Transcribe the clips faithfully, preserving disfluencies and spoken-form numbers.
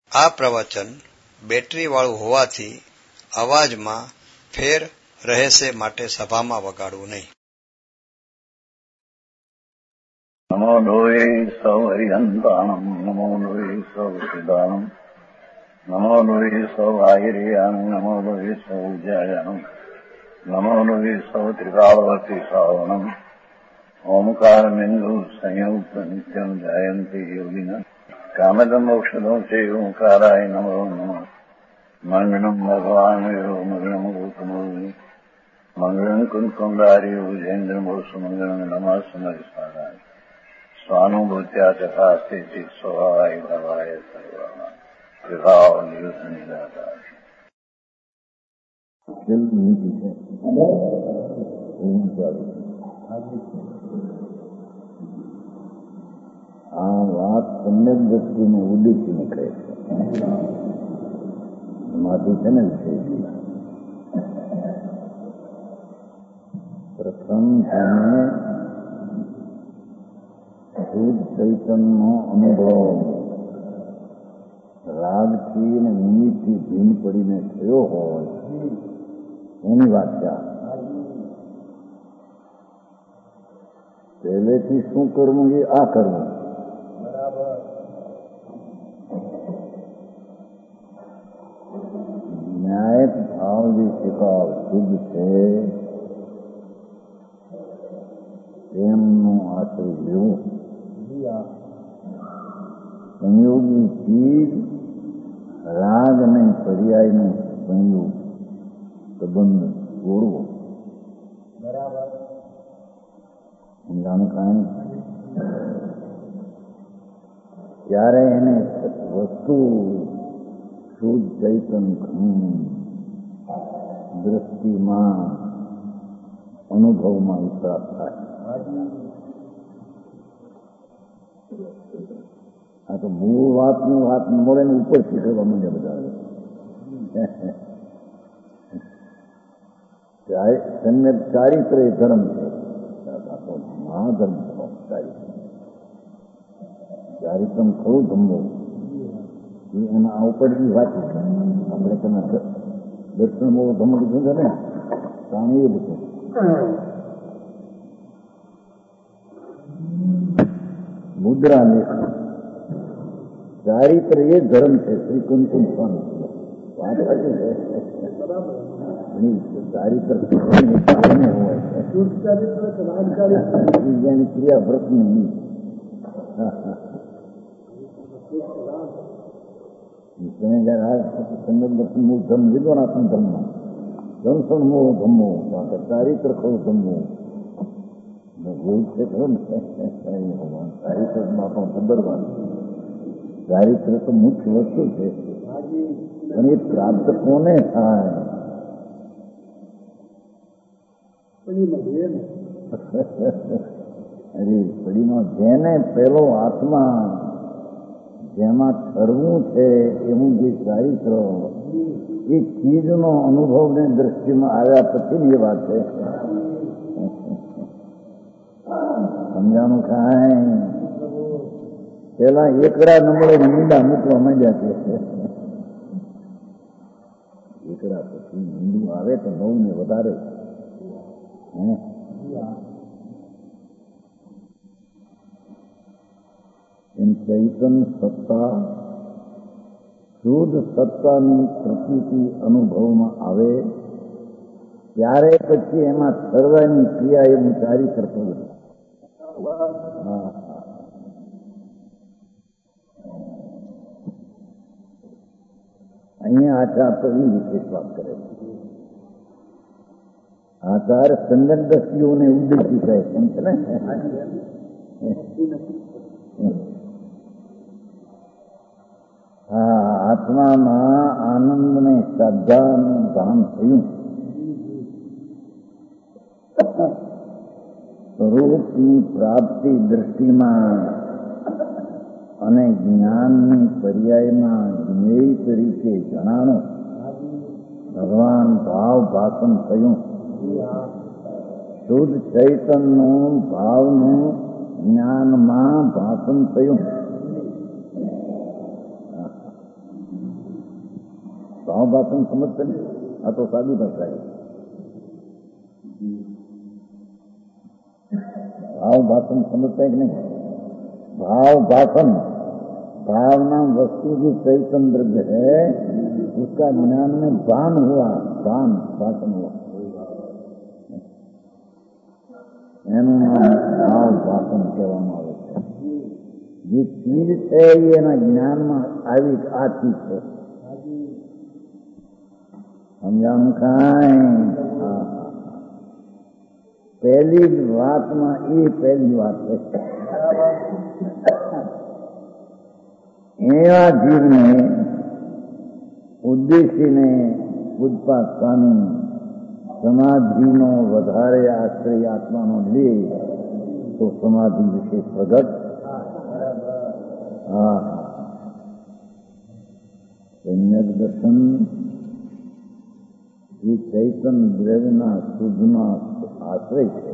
આ પ્રવચન બેટરી વાળું હોવાથી અવાજમાં ફેર રહેશે, માટે સભામાં વગાડવું નહીં. નમો લોહે સૌ હરિહંતાણમ, નમો લોહે સૌ સિદ્ધાણમ, નમો લોહે સૌ આયર્યાણમ, નમો લોહે સૌ જયાણમ, નમો લોહે સૌ ત્રિકાળવતી શ્રાવણમ, ઓમકાર બિંદુ સંયુક્ત નિત્યમ જયંતી યોગિના કામદમ ઔષધો છે ઓંકારાય નમો નમઃ. મંગળમ ભગવાન વિરો મંગળમ ગૌતમો મંગળમ કુંકુંડારી ભુજેન્દ્રમો સુમંગળમ નમઃ સમરિસ્વારાય સ્વાનુભૂત્યા તથા સ્થિતિ સ્વભાવાય ભવાય સર્વા વિભાવ નિયુદ્ધ નિરાધાર. આ વાત સમ્યક દ્રષ્ટિને ઉદ્દેશીને કહે છે. એમાંથી છે ને વિશેષ પ્રથમ તેને શુદ્ધ ચૈતનનો અનુભવ રાગથી અને નિમિત્તથી ભીન પડીને થયો હોય એની વ્યાખ્યા. પહેલેથી શું કરવું એ આ કરવું. ન્યાયક ભાવ જે સ્વીકાર શુદ્ધ છે તેમનું આશ્રય લેવું. સંયોગી ચીજ રાગ અને પર્યાયનો સંયોગ સંબંધ જોડવો. બરાબર સમજાનું કાંઈ ત્યારે એને વસ્તુ શુદ્ધ ચૈતન દ્રષ્ટિમાં અનુભવમાં વિશ્વાસ થાય. આ તો મૂળ વાતની વાત મળે ને ઉપર શીખવા માંડે બધા. ચારિત્ર એ ધર્મ છે, મહાધર્મ ચારિત્ર. ચારિત્રમ ખરું ધમવું એના આ ઉપરની વાત છે. આપણે તમે દર્શન બહુ ધમ લીધું છે ને પ્રાણી એ લીધું. મુદ્રા લેખ ચારિત્ર એ ધર્મ છે. શ્રી કુંકુમ સ્વામી વાત સાચી છે. ચારિત્ર હોય બીજાની ક્રિયા વ્રત નહીં. તમે જયારે સંગત દર્શન મૂળ ધર્મ લીધો ને આપણ ધર્મમાં દર્શન મૂળ ધમવું ચારિત્ર ખરું ધમવું ભૂલ છે ખરું ને. ચારિત્રમાં પણ ખબરવાનું ચારિત્ર તો મુખ્ય વસ્તુ છે, પણ એ પ્રાપ્ત કોને થાય? અરે પડીમાં જેને પેલો આત્મા જેમાં ઠરવું છે એવું જે ચારિત્ર એ ચીજનો અનુભવને દ્રષ્ટિમાં આવ્યા પછીની એ વાત છે. સમજાનું કાંઈ પેલા એકડા નંબરે મીંડા મૂકવા માંડ્યા છે. એકડા પછી મીંડું આવે તો નવ ને વધારે. એમ ચૈતન સત્તા શુદ્ધ સત્તાની પ્રકૃતિ અનુભવમાં આવે ત્યારે પછી એમાં ઠરવાની ક્રિયા એવું ચારિત્ર થયું. અહીંયા આચાર તો એ વિશેષ વાત કરે છે. આચાર સંગત દ્રષ્ટિઓને ઉદ્દેશી કહે એમ છે ને. હા, આત્મામાં આનંદને શ્રદ્ધાનું ભાન થયું. સ્વરૂપની પ્રાપ્તિ દ્રષ્ટિમાં અને જ્ઞાનની પર્યાયમાં જ્ઞેય તરીકે જણાણું. ભગવાન ભાવ ભાષણ થયું. શુદ્ધ ચૈતનનું ભાવનું જ્ઞાનમાં ભાષણ થયું. भाव भाषण समझते नहीं, आ तो सादी भाषा है। भाव भाषण समझते हैं कि नहीं? भाव भाषण, भावना वस्तु की चैतन्य द्रव्य है, उसका ज्ञान में भान हुआ, भान भाषण हुआ, એનું નામ ભાવ ભાષણ કહેવામાં આવે છે। જે ચીજ છે એ એના જ્ઞાનમાં આવી આ ચીજ છે, સમજાણું કાંઈ? પહેલી વાતમાં એ પહેલી વાત છે। એવા જીવને ઉદ્દેશીને પૂજપાદ સ્વામી સમાધિનો વધારે આશ્રય આત્માનો લે તો સમાધિ વિશે પ્રગટ। હા, સમ્યક દર્શન એ ચૈતન્ય દ્રવ્યના શુદ્ધના આશ્રય છે।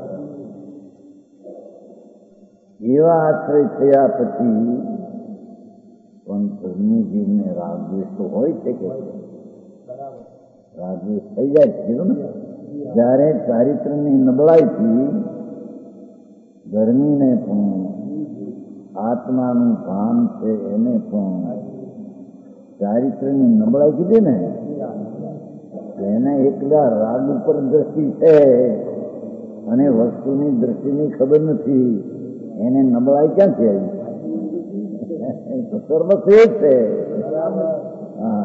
એવા આશ્રય થયા પછી પણ ધર્મી જીવને રાગદ્વેષ તો હોય છે કે રાગદ્વેષ થઈ જાય છે ને? જ્યારે ચારિત્રની નબળાઈથી ધર્મીને પણ આત્માનું ભાન છે એને પણ ચારિત્રની નબળાઈ કીધી ને, એને એકલા રાગ ઉપર દ્રષ્ટિ છે અને વસ્તુની દ્રષ્ટિની ખબર નથી, એને નબળાઈ ક્યાંથી આવી? તો સર્વશ્રેષ્ઠ છે। હા,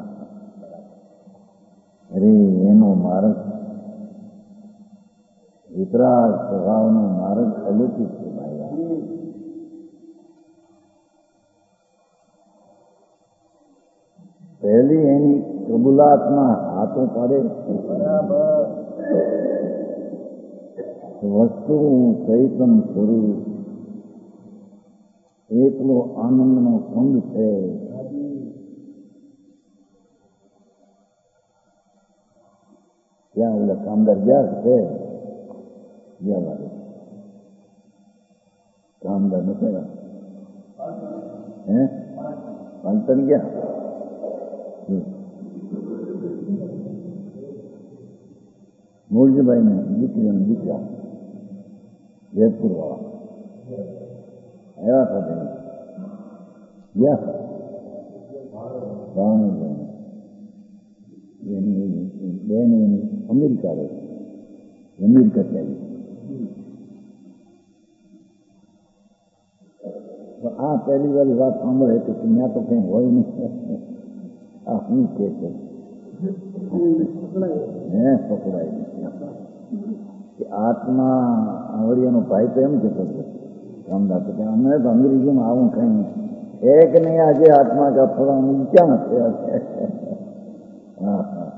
અરે એનો માર્ગ વિતરાગ સ્વભાવનો માર્ગ અલૌકિક છે ભાઈ। પહેલી એની કબૂલાતમાં હાથો પાડે, વસ્તુ ચૈતન સ્વરૂપ એકલો આનંદનો કુંડ છે। ત્યાં ઓલા કામદાર ગયા છે, ગયા લાગે કામદાર નથી હે પાલતન ગયા મૂળજીભાઈ ને દીકરી દીકરા જયપુર વાળા આવ્યા સાથે ગયા બેન અમેરિકા રહે, અમેરિકા ચાલી। આ પહેલી વાર વાત સાંભળે કે ત્યાં તો કઈ હોય નહીં, આ શું કે છે હે પકડાય કે આત્મા આવડિયાનો ભાઈ તો એમ કહેતો હતો કામદાર તો કે અમે તો અંગ્રેજીમાં આવું કઈ છે કે નહીં, આજે આત્મા કા ફળવાનું ક્યાં છે? હા હા,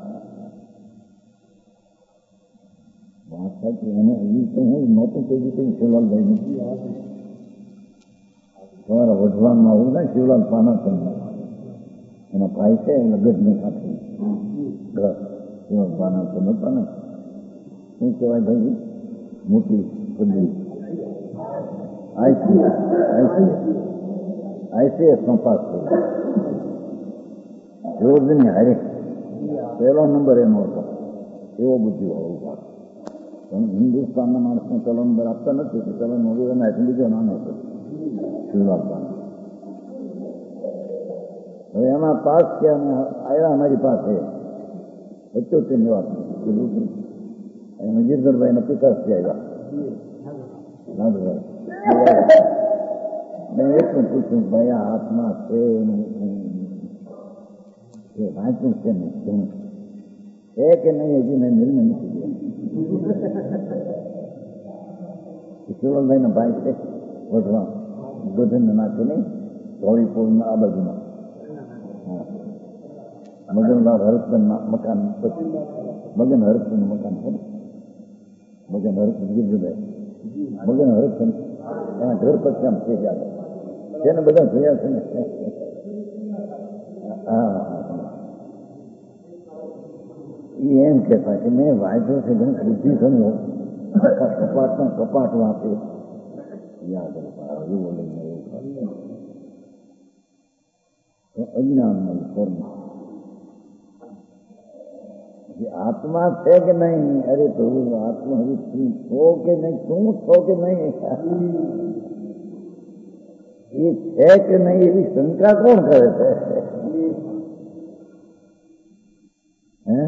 વાત સાચી। એને હજી તો હું નહોતું કહી દીધું શિવલાલભાઈ નથી, તમારા વઢવાનમાં આવું ને શિવલાલ પાનાસન એના ભાઈ છે, લગતની સાથે ઘર શિવલાલ પાનાસન હતા ને, શું કહેવાય ભાઈ મોટી પદવી આઈસી આઈસી આઈસીએસનો પાસ થઈ જોર્જની હારે પહેલો નંબર એનો હતો, એવો બુદ્ધિ હોવું પાસ। પણ હિન્દુસ્તાનના માણસને ચલો નંબર આપતા નથી કે ચલો નંબર એના એટલું બીજો નામ હતો શિવલાલ પાના। હવે એમાં પાસ થયા અને આવ્યા અમારી પાસે પચોતેરની વાત કીધું, એમાં ગિરધરભાઈના પિતાશ્રી આવ્યા લાભભાઈ, મેં એટલું પૂછ્યું ભાઈ આ હાથમાં છે એનું વાંચ્યું છે ને ઘણું છે કે નહીં, હજી મેં નિર્ણય નથી લીધો। શિવલાલભાઈના ભાઈ છે વઢવા ગોધન નાખે નહીં ધોળીપુરના આ બાજુમાં મગનલાલ હરચંદના મકાન પછી મગન હરચંદ મકાન છે, મગન હરચંદ ગીરભાઈ મગન હરચંદ એના ઘર પછી આમ છે ગયા તેને બધા જોયા છે ને। હા, એ એમ કહેતા કે મેં વાંચ્યો છે ઘણી બુદ્ધિ ઘણી કપાટના કપાટ વાંચે યાદ એવું લઈને એવું અજ્ઞાન કર્મ આત્મા છે કે નહીં? અરે પ્રભુ આત્મા હજી તું છો કે નહીં? તું છો કે નહીં? એ છે કે નહીં એવી શંકા કોણ કરે છે? હે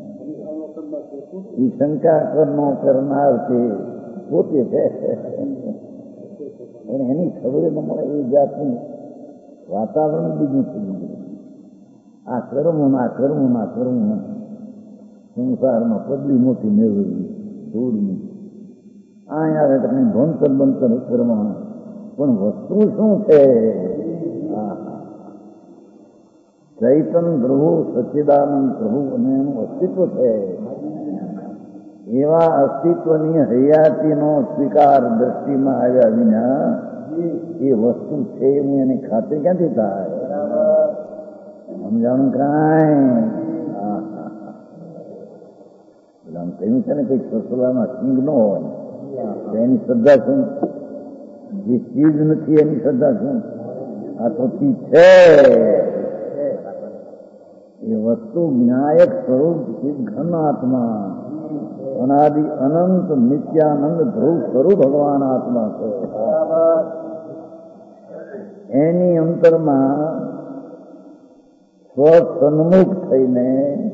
એ શંકા કરનો કરનાર છે પોતે છે, પણ એની ખબર ન મળે એ જાતનું વાતાવરણ બીજું થઈ ગયું. આ કર્મ ના કર્મ ના કર્મ સંસારમાં પદવી મોટી મેળવી દૂરની અહીંયા આવે તમે ભણતર બનતર કરવાના, પણ વસ્તુ શું છે? ચૈતન પ્રભુ સચ્ચિદાનંદ પ્રભુ અને એનું અસ્તિત્વ છે. એવા અસ્તિત્વની હયાતીનો સ્વીકાર દ્રષ્ટિમાં આવ્યા વિના એ વસ્તુ છે હું એની ખાતરી ક્યાંથી થાય? સમજાણું કાંઈ? આમ કહ્યું છે ને કઈક સસલામાં સિંગ ન હોય એની શ્રદ્ધા શું? જે ચીજ નથી એની શ્રદ્ધા શું? આ તો ચીજ છે. એ વસ્તુ વિનાયક સ્વરૂપ ચિદ ઘન આત્મા અનાદિ અનંત નિત્યાનંદ ધ્રુવ સ્વરૂપ ભગવાન આત્મા છે. એની અંતરમાં સ્વસન્મુખ થઈને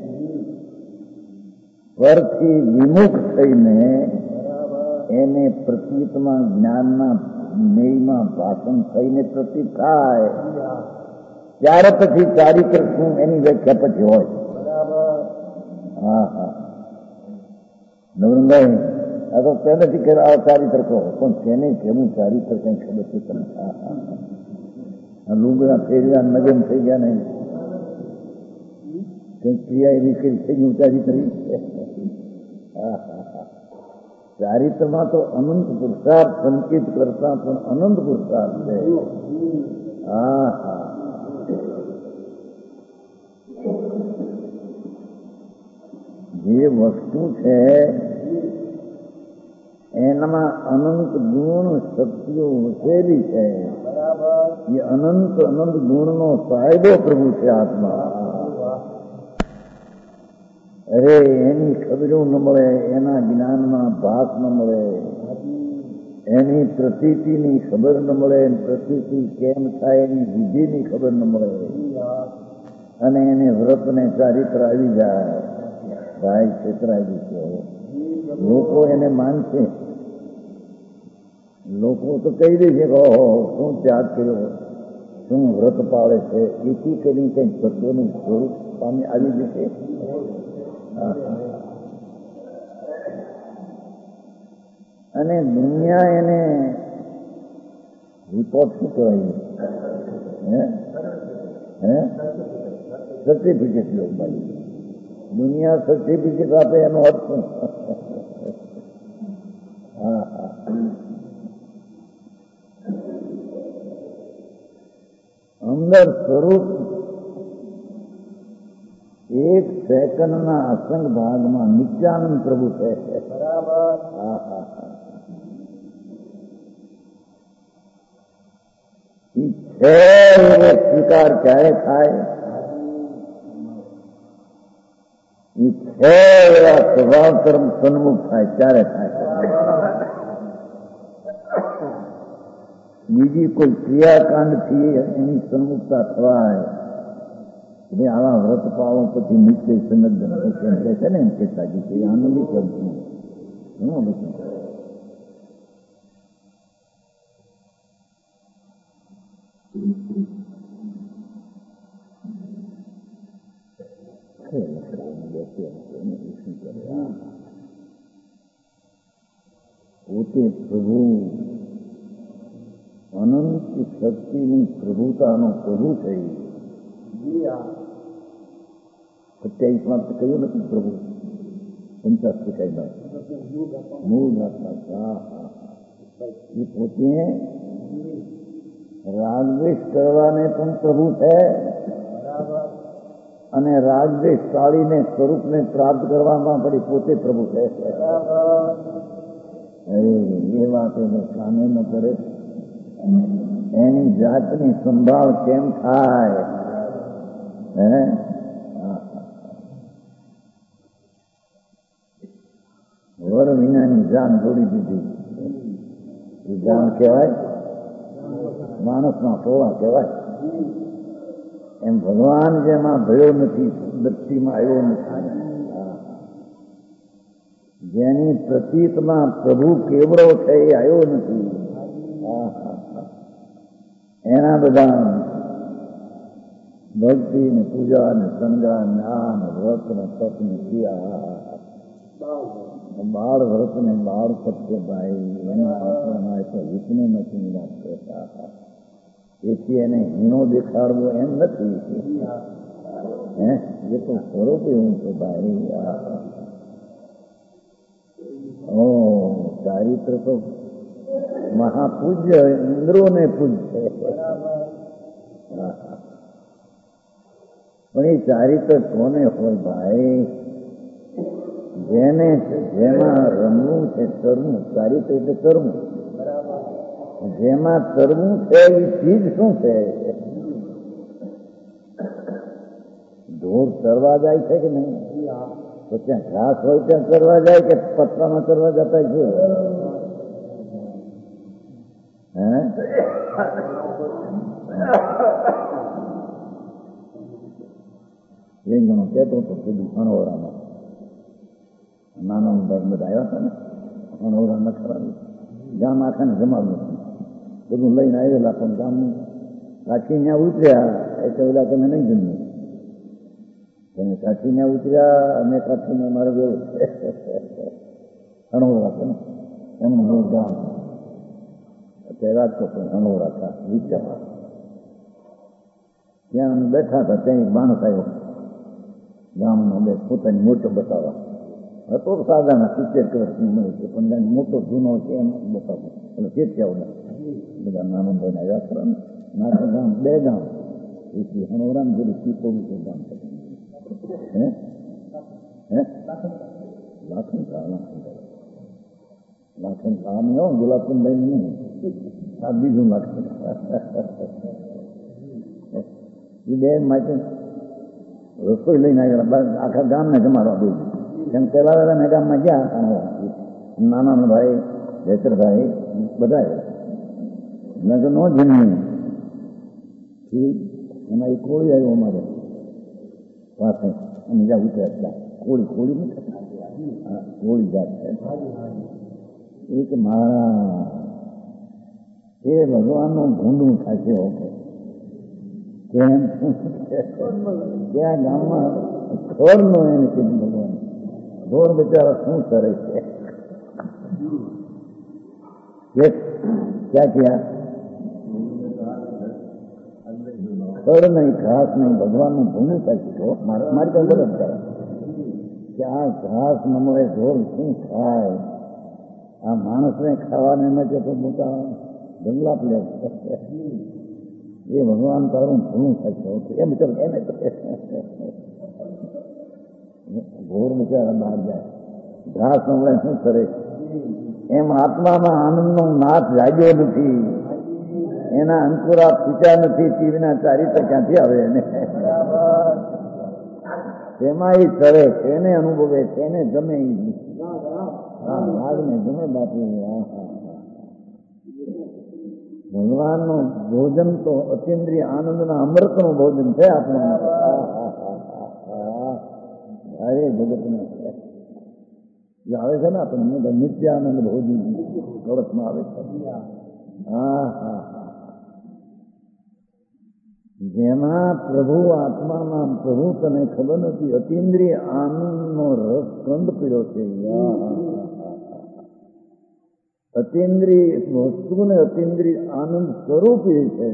સ્વરથી વિમુખ થઈને એને પ્રતીતમાં જ્ઞાનના મેયમાં ભાષણ થઈને પ્રતીત થાય ત્યારે પછી ચારિત્ર શું એની વ્યાખ્યા પછી હોય. હા હા નવરંગભાઈ આ તો પહેલેથી કે આ ચારિત્ર કહો, પણ તેને કેવું ચારિત્ર કઈ ખબર છે તમે? લુગડા ફેર્યા નગન થઈ ગયા ને કઈ ક્રિયા એવી કરી થઈ ગયું ચારિત્ર. ચારિત્રમાં તો અનંત પુરુષાર્થ સંકેત કરતા પણ અનંત પુરુષાર્થ છે. હા હા જે વસ્તુ છે એનામાં અનંત ગુણ શક્તિઓ વસેલી છે. એ અનંત અનંત ગુણનો સાહેબો પ્રભુ છે આત્મા. અરે એની ખબરો ન મળે, એના જ્ઞાનમાં ભાસ ન મળે, એની પ્રતીતિની ખબર ન મળે, પ્રતીતિ કેમ થાય એની વિધિની ખબર ન મળે, અને એને વ્રતને ચારિત્ર આવી જાય, ભાઈ છેતરાઈ છે. લોકો એને માનશે, લોકો તો કહી દે છે કે ઓહો શું ત્યાગ કર્યો, શું વ્રત પાળે છે, એથી કરીને કંઈક તત્વનું સ્વરૂપ પામી આવી જશે. અને દુનિયા એને રિપોર્ટ શું કહેવાય? હે સર્ટિફિકેટ લો ભાઈ, દુનિયા સર્ટિફિકેટ આપે એનો અર્થ શું? હા હા અંદર સ્વરૂપ એક સેકન્ડના અસંગ ભાગમાં નિત્યાનંદ પ્રભુ છે. બરાબર. હા હા હા છે એવો સ્વીકાર ક્યારે થાય? એ છે એવા સ્વભાવ કર્મ સન્મુખ થાય ત્યારે થાય. બીજી કોઈ ક્રિયાકાંડથી એની સન્મુખતા થવાય. એટલે આવા વ્રત પાળો પછી નિત્ય સંગત એમ કહે છે ને, એમ કહેતા કે આનંદી કેમ છું ઘણું બધું. પોતે પ્રભુ અનંત શક્તિની પ્રભુતાનો પ્રભુ થઈ સત્યાવીસ માં તો કહ્યું નથી પ્રભુ પંચાસી કઈ બાદ મૂળ આત્મા. એ પોતે રાગદ્વેષ કરવાને પણ પ્રભુ છે અને રાગદ્વેષ ટાળીને સ્વરૂપને પ્રાપ્ત કરવામાં પણ પોતે પ્રભુ છે. એ વાત એને કામે ન કરે, એની જાતની સંભાળ કેમ થાય? હે વર વિનાની જાન છોડી દીધી. એ જાન કહેવાય, માણસના ટોળા કહેવાય. એમ ભગવાન જેમાં ભયો નથી, દ્રષ્ટિમાં આવ્યો નથી, જેની પ્રતીતમાં પ્રભુ કેવડો છે એ આવ્યો નથી. એના બધા ભક્તિ ને પૂજા ને સંગ્રહ જ્ઞાન વ્રત ને તપ ને ક્રિયા, બાળ વ્રત ને બાળ સત્ય ભાઈ એના આત્મામાં તો હિતને નથી વાત કરતા. એથી એને હીણો દેખાડવો એમ નથી. હે એ તો સ્વરૂપ એવું છે ભાઈ. ઓ ચારિત્ર તો મહાપૂજ્ય ઇન્દ્રોને પૂજ્ય. પણ એ ચારિત્ર કોને હોય ભાઈ? જેને જેમાં રમવું છે તરવું. ચારિત્ર એટલે તરવું. જેમાં તરવું છે એ ચીજ શું છે? ઢોર તરવા જાય છે કે નહીં? તો ત્યાં ઘાસ હોય ત્યાં તરવા જાય કે પત્તામાં તરવા જતા છે? હે એ ઘણો કહેતો હતો પેલી અણોરામાં નાના ભાઈ બધા આવ્યા હતા ને, અણોરા ન ખરાબ ગામ આખાને જમાવ્યું બધું લઈને આવેલા. પણ ગામ કાઠી ત્યાં ઉતર્યા એટલે ઓલા તમે નહીં જમ્યું. તમે કાઠી ત્યાં ઉતર્યા અમે કાઠીમાં મારે ગયું અણોરા છે ને એમનું બહુ ગામ અત્યારે રાજકોટ અણોરા હતા વિચાર. ત્યાં અમે બેઠા હતા. ત્યાં એક માણસ આવ્યો ગામનો, બે પોતાની મોટો બતાવવા હતો. સાદાના સિત્તેર વર્ષની ઉંમર છે પણ મોટો જૂનો છે એમ બતાવો. એટલે ચેત્યાઓ બધા નાનો ભાઈને આવ્યા ખરા ને. નાના ગામ બે ગામ એથી હણોરામ જોડે પીપોડું છે ગામ. હે હે લાખન લાખન કામ હો ગુલાબચંદભાઈ નહીં, આ બીજું લાખન. એ બે માટે રસોઈ લઈને આવેલા આખા ગામને જમાડવા દે. કેમ પેલા વેલા મેં ગામમાં ગયા નાના ભાઈ જયસરભાઈ બધા મેં તો ન જમ્યું. એમાં એક કોળી આવ્યો અમારે પાસે અને જ્યાં ઉતર્યા કોળી કોળી નથી કોળી જાત છે એ કે મારા એ ભગવાનનું ભૂંડું થશે. ઓકે કેમ ક્યાં ગામમાં ખોર નો એને કીધું ભગવાન ઢોર બિચારા શું કરે છે? ક્યાં ક્યાં ખડ નહીં ઘાસ નહીં ભગવાનનું ભૂંડું થાય છે. મારી પાસે બરોબર થાય કે આ ઘાસ ન મળે ઢોર શું ખાય? આ માણસને ખાવાને માટે તો મોટા જંગલા પ્લે એ ભગવાન તારું ભૂલું થશે એમ ચાલ એને ઘોર બિચારા બહાર જાય ઘાસ ન મળે શું કરે? એમ આત્મામાં આનંદનો નાથ જાગ્યો નથી, એના અંકુરા પીટા નથી. તીરના ચારિત્ર ક્યાંથી આવે એને? તેમાં એ ચડે તેને અનુભવે તેને ગમે હા લાગને ગમે બાપુ. ભગવાનનું ભોજન તો અતિન્દ્રિય આનંદના અમૃતનું ભોજન છે આપણું. અરે જગતને આવે છે ને આપણને નિત્યાનંદ ભોજન કળશમાં આવે છે. હા હા જેમાં પ્રભુ આત્મામાં પ્રભુ તને ખબર નથી અતિન્દ્રિય આનંદનો રસ કંદ પીડ્યો છે. અતિન્દ્રિય વસ્તુને અતિન્દ્રિય આનંદ સ્વરૂપી છે.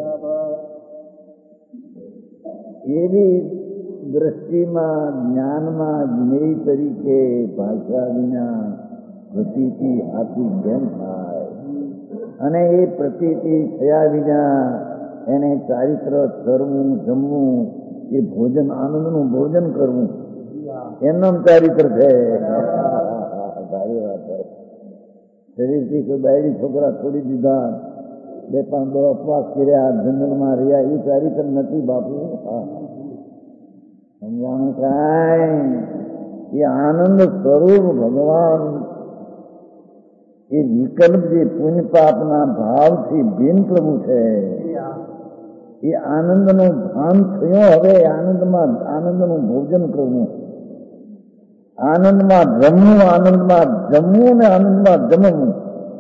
એવી દ્રષ્ટિમાં જ્ઞાનમાં જ્ઞેય તરીકે ભાષા વિના પ્રતીતિ હાથી કેમ થાય? અને એ પ્રતીતિ થયા વિના એને ચારિત્ર કરવું જમવું એ ભોજન આનંદનું ભોજન કરવું એમનું ચારિત્ર છે. સારી વાત છે. શરીરથી કોઈ બાયડી છોકરા છોડી દીધા, બે પાંચ દો અપવાસ કર્યા, જંગલમાં રહ્યા, એ ચારિત્ર નથી બાપુ. સમજાણું કાંઈ એ આનંદ સ્વરૂપ ભગવાન એ વિકલ્પ જે પુણ્ય પાપના ભાવથી ભિન્ન પ્રભુ છે. એ આનંદનું ભાન થયું. હવે આનંદમાં આનંદનું ભોજન કરવું, આનંદમાં જમવું, આનંદમાં જમવું ને આનંદમાં જમવું.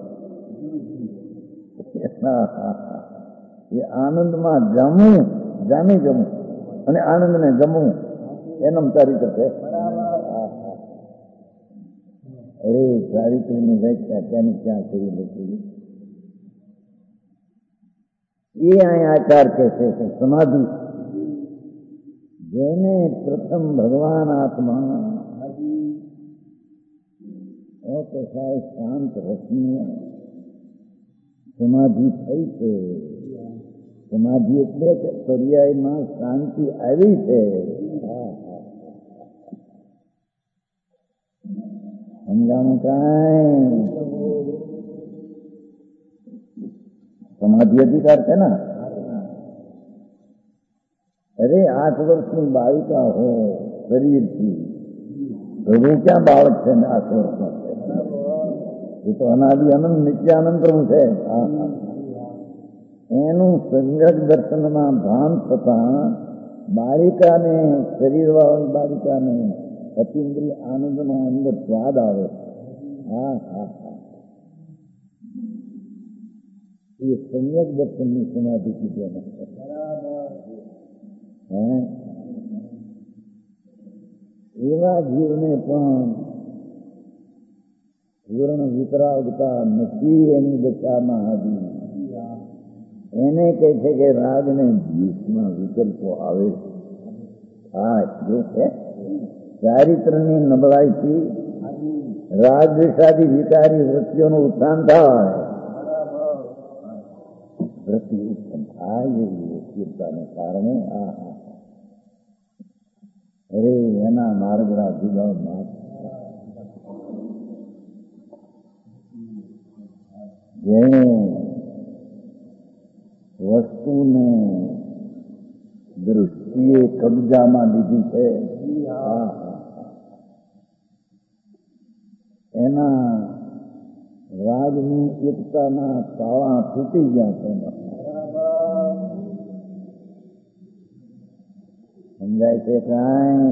એ આનંદમાં જમવું, જામી જમવું અને આનંદને જમવું એનું ચારિત્ર છે. અરે ચારિત્રની વ્યાખ્યા ક્યાંની ક્યાં કરી નથી. એ અહીં આચાર કે છે કે સમાધિ જેને પ્રથમ ભગવાન આત્મા તો સાહેબ શાંત રસની સમાધિ થઈ છે. સમાધિ એટલે કે પર્યાયમાં શાંતિ આવી છે. સમજાણું કાંઈ? સમાધિ અધિકાર છે ને. અરે આઠ વર્ષની બાળિકા હો શરીરથી, પ્રભુ ક્યાં બાળક છે ને આઠ વર્ષમાં છે? એ તો અનાદિ અનંત નિત્યાનંદ પ્રભુ છે. એનું સંજ્ઞક દર્શનમાં ભાન થતા બાળિકાને, શરીરવાળી બાળિકાને અતિન્દ્રિય આનંદનો અંદર સ્વાદ આવે. હા હા હા એ સંયક દર્શનની સમાધિ કીધી. હે એવા જીવને પણ પૂર્ણ વિતરાગતા નથી એની દશામાં આવી. એને કહે છે કે રાજને જીવમાં વિકલ્પો આવે. હા જો છે ચારિત્રની નબળાઈથી રાજદ્વેષાદી વિકારી વૃત્તિઓનું ઉત્થાન થાય. વૃત્તિ ઉત્પન્ન થાય એવી સ્થિરતાને કારણે આ અરે એના માર્ગના જુદા માર્ગ જેણે વસ્તુને દૃષ્ટિએ કબજામાં લીધી છે એના રાજની એકતાના તાળા તૂટી ગયા છે. સમજાય છે કાંઈ?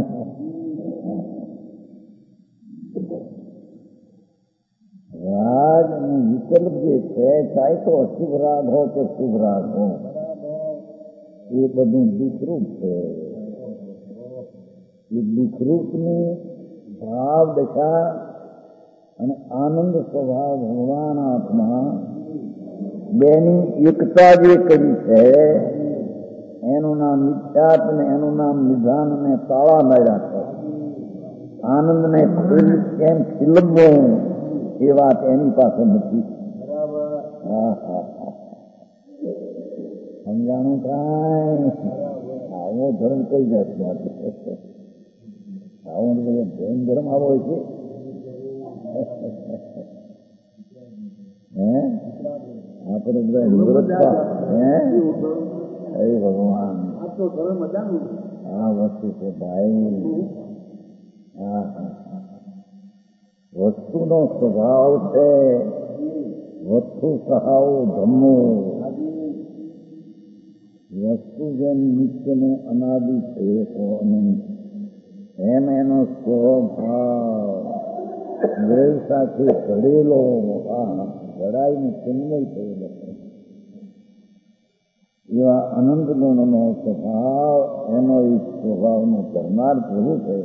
રાગ અને વિકલ્પ જે છે ચાહે તો અશુભ રાગ હો કે શુભ રાગ હો એ બધું વિકૃપ છે. એ વિકૃપની ભાવ દશા અને આનંદ સ્વભાવ ભગવાન આત્મા બેની એકતા જે કરી છે એનું નામ મિથ્યાત ને એનું નામ નિધાન ને તાળા માર્યા છે. આનંદને કેમ ખીલવવું એ વાત એની પાસે નથી. હા હા હા સમજાણું કાંઈ? આવો ધર્મ કઈ જાતનો આવો જૈન ધર્મ આવો છે. હે આપણે બધા હે હે ભગવાન આ વસ્તુ છે ભાઈ. હા હા વસ્તુનો સ્વભાવ છે વસ્તુ સહાવ ધમો. વસ્તુ જેમ નિત્યને અનાદિ છે એમ એનો સ્વભાવ વેલ સાથે ઘડેલો ઘડાઈને ચિન્મય થયેલો એવા અનંત ગુણનો સ્વભાવ એનો એ સ્વભાવનો કરનાર પ્રભુ છે.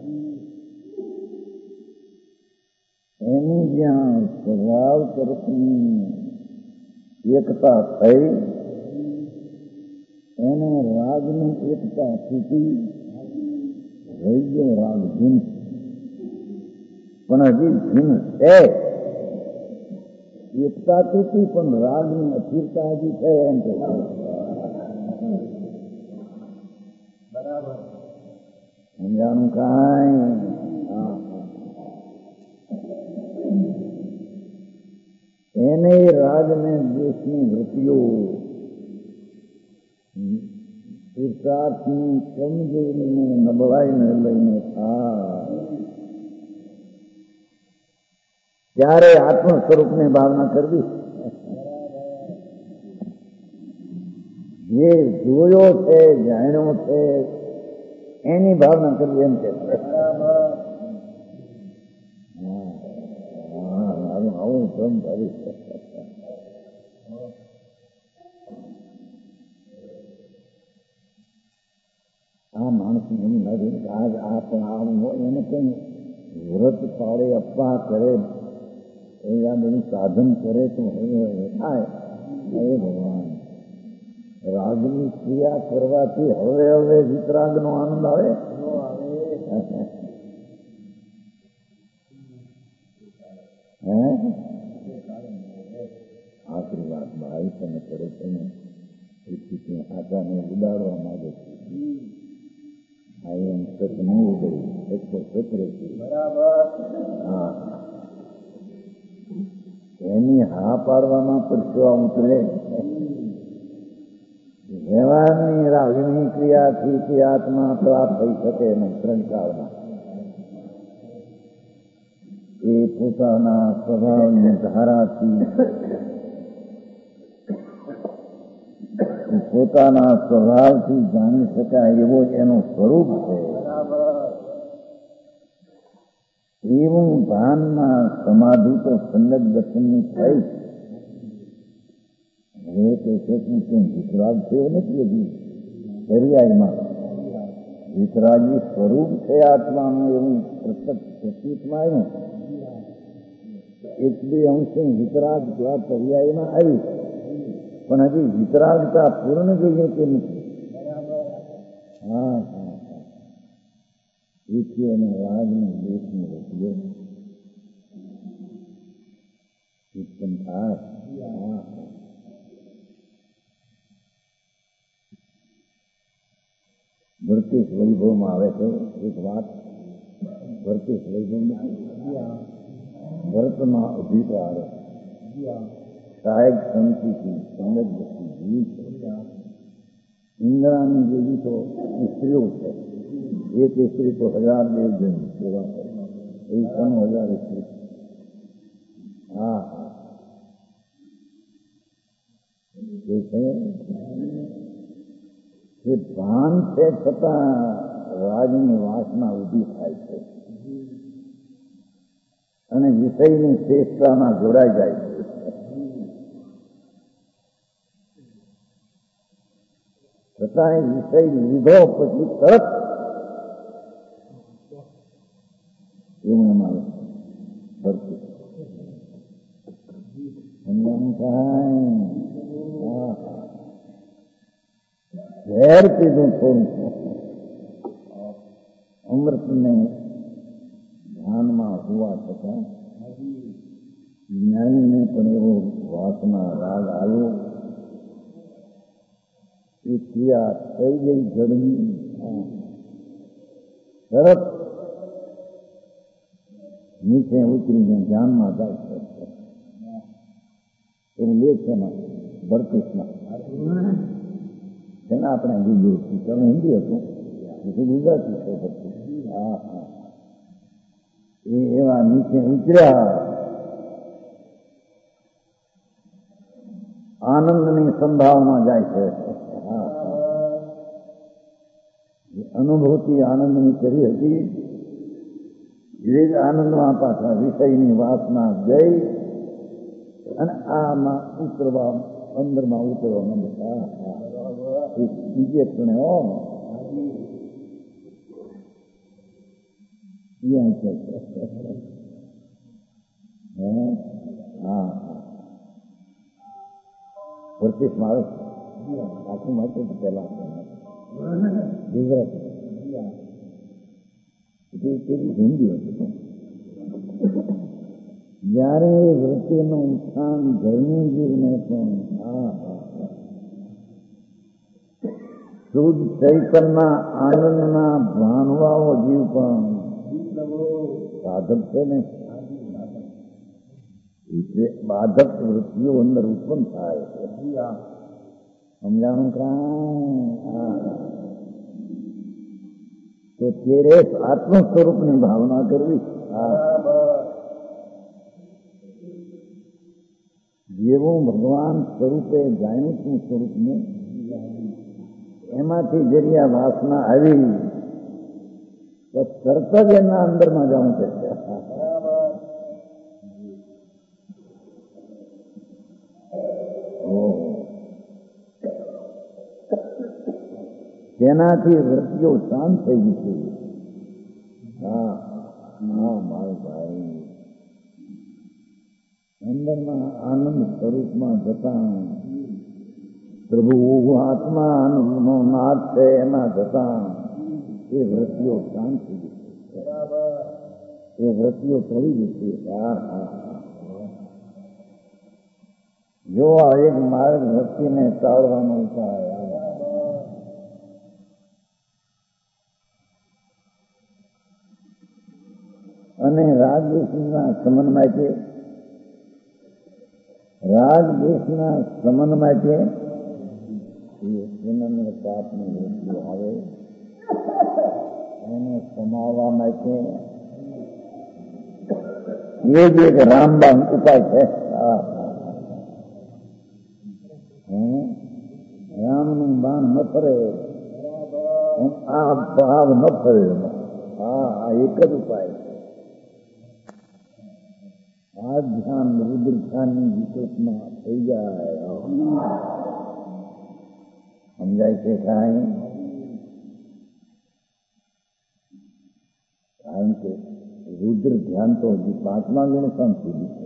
એની જ્યાં સ્વભાવ તરફની એકતા થઈ એને રાગની એકતા તૂટી રહી ગયો રાગ ભીન. પણ હજી ભીન છે. એકતા તૂટી પણ રાગની અસ્થિરતા હજી છે એમ કે સમજાણું કાંઈ? એને રાગને દેશની વૃત્તિઓ પુરુષાર્થની કમજોરીને નબળાઈને લઈને થાય ત્યારે આત્મ સ્વરૂપની ભાવના કરવી. જે જોયો છે, જાણ્યો છે એની ભાવના કરવી એમ કે આવું ભ્રમ થયું. આ માણસને એમ લાગે આજ આ પણ આવું એને કઈ વ્રત પાડે અપવા કરે એ આ બધું સાધન કરે તો હવે થાય. હે ભગવાન, રાગની ક્રિયા કરવાથી હવે હવે વિતરાગ નો આનંદ આવે. હે આખરી વાતમાં આવી તમે કરે છે ને એ આચાને ઉડાડવા માંગે છે. આ એમ સત નહીં ઉગડ્યું એકસો સત્રે છે. હા, એની હા પાડવામાં પરસેવા ઉતરે. વ્યવહારની રાગની ક્રિયાથી તે આત્મા પ્રાપ્ત થઈ શકે નહીં. ત્રણ કાળમાં એ પોતાના સ્વભાવની ધારાથી પોતાના સ્વભાવથી જાણી શકાય એવો એનું સ્વરૂપ છે. એવું ભાનમાં સમાધિ તો સંગત દર્શનની થઈ. હવે તે કેમ વિતરાગ થયો નથી હજી દરિયાઈમાં. વિતરાગી સ્વરૂપ છે આત્માનું એવું પ્રતીતમાં આવ્યું. એક બે અંશે વિતરાગ પર્યાયમાં આવી પણ હજી વિતરાગતા પૂર્ણ જોઈએ કે નથી. હા હા હા એથી અને રાગની દેશની રચીએ ઉત્પન્ન થાય. હા ભરતીશ વૈભવમાં આવે છે એક વાત. ભરતીશ વૈભવમાં ભરતમાં અધિકાર સહાયક સંતિથી સંગત દ્રષ્ટિ જીવી છે. ઇન્દ્રાની જેવી તો સ્ત્રીઓ છે. એક સ્ત્રી તો હજાર દેવજન સેવા કરે એવી ત્રણ હજાર સ્ત્રી. હા હા એ છે એ ભાન છે છતાં રાજની વાસના ઊભી થાય છે અને વિષયની શ્રેષ્ઠતામાં જોડાઈ જાય છે. છતાં એ વિષય લીધો પછી તરત એવું અમારું ભરતું સમજાણું થાય. ઝેર પીધું થોડું અમૃતને ધ્યાનમાં હોવા છતાં જ્ઞાનીને પણ એવો વાસના રાગ આવ્યો. એ ક્રિયા થઈ ગઈ જડની. તરત નીચે ઉતરીને ધ્યાનમાં જાય છે. એવું લેખ છે એમાં ભરતીશમાં છે ને. આપણે ગુજુ તમે હિન્દી હતું પછી ગુજરાતી છે ભરતી. હા હા એ એવા નીચે ઉતર્યા. આનંદની સંભાવના જાય છે. હા અનુભૂતિ આનંદની કરી હતી એ જ આનંદમાં પાછા વિષયની વાસના ગઈ અને આમાં ઉતરવા અંદરમાં ઉતરવા માંડે. બીજે ક્ષણે હો હા ભરતીશમાં આવે છે. આખું માટે પેલા ગુજરાતી હિન્દી હતું. જયારે વૃત્તિનું ઉત્થાન ઘરની જીવને પણ હા હા શુદ્ધ ચૈતનના આનંદના ભાનવાઓ જીવ પણ સાધક છે ને. બાધક વૃત્તિઓ અંદર ઉત્પન્ન થાય. સમજાણું કાંઈ તો તેરે આત્મ સ્વરૂપની ભાવના કરવી. એવું ભગવાન સ્વરૂપે જાણ્યું છું સ્વરૂપને, એમાંથી જરી આ વાસના આવી તો તરત જ એના અંદરમાં જવું પડશે. તેનાથી વૃત્તિઓ શાંત થઈ ગઈ છે. હા હા મારો ભાઈ, અંદરમાં આનંદ સ્વરૂપમાં જતા પ્રભુ આત્મા આનંદનો નાદ છે, એમાં જતા એ વૃત્તિઓ શાંત થઈ ગઈ છે. એ વૃત્તિઓ ટળી ગઈ છે. હા હા જો આ એક માર્ગ વૃત્તિને ટાળવાનો ઉપાય. અને રાગદ્વેષના શમન માટે રાગદ્વેષના શમન માટે પાપની વૃત્તિઓ આવે એને સમાવવા માટે એ જ એક રામબાણ ઉપાય છે. રામનું બાણ ન ફરે, આ ભાવ ન ફરે. હા આ એક જ ઉપાય. આ ધ્યાન રુદ્ર ધ્યાનની વિકલ્પમાં થઈ જાય. સમજાય છે કાંઈ? કારણ કે રુદ્ર ધ્યાન તો હજી પાંચમા ગુણ સંત સુધી છે,